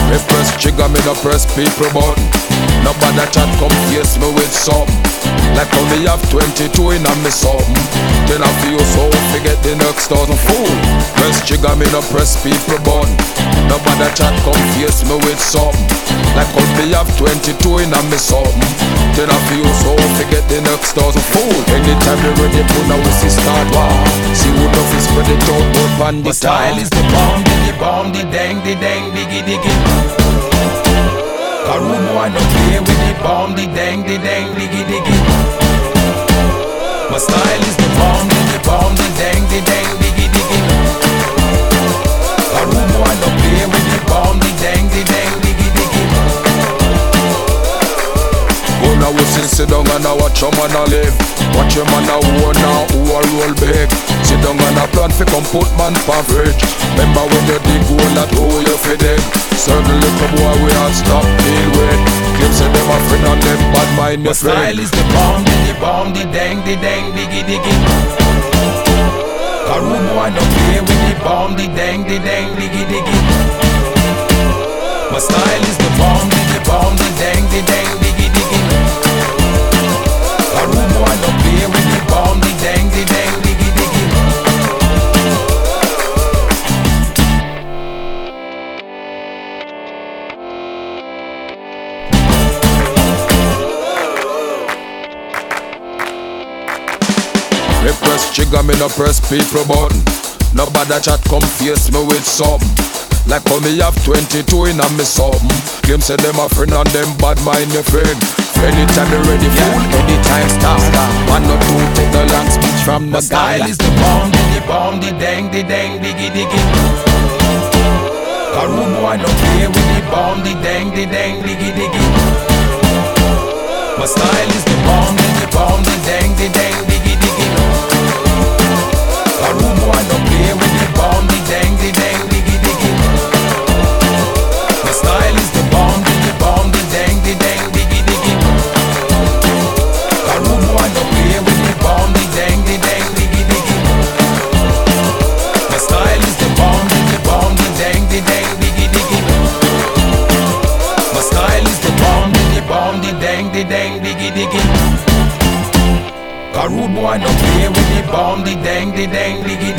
Me press trigger, me no press people button. Nobody chat come face me with something. Like how me have 22 in a me something. Then I feel so forget the next 1,000 fool. Press trigger, me no press people button. Nobody chat come face me with something. Like how me have 22 in a me something. Then I feel so forget the next 1,000 fool. Anytime you ready, put now we see start war. See who know fi spread it out, but pan the style is the bomb, the dang, diggy diggy. A rude boy no play with the bomb, the dang, diggy diggy. My style is the bomb, the dang, diggy diggy. A rude boy no play with the bomb, the dang, diggy diggy. Go now we sit down and I watch your man a live. Watch your man a own now who a roll big. Sit down and a plan fi come put man pa fridge. Remember when you dig hole that hole you fi dig. Certain little boy we all stop deal with. Claim say them a friend and them bad mind your friend. My style is the bomb, the dang, diggy diggy. A rude boy no play with the bomb, the dang, diggy diggy. My style is the bomb, the dang, diggy diggy. A rude boy no play with the bomb, the dang, diggy diggy. Me press trigger, me no press people button. Nobody chat come face me with something. Like how me have 22 in a me something. Claim say them a friend and them bad mind your friend. Anytime you ready fool, anytime stop. One or two take the long speech from the guy. My style is the bomb, the dang, diggy diggy. A rude boy no play with the bomb, the dang, diggy diggy. My style is the bomb, the dang, diggy diggy. A rude boy no play with the bomb, the dang, diggy diggy. My style is the bomb, the dang, diggy diggy. A rude boy no play with the bomb, the dang, diggy diggy. My style is the bomb, the dang, diggy diggy. My style is the bomb, the dang, diggy diggy. A rude boy no play with the bomb, the dang, diggy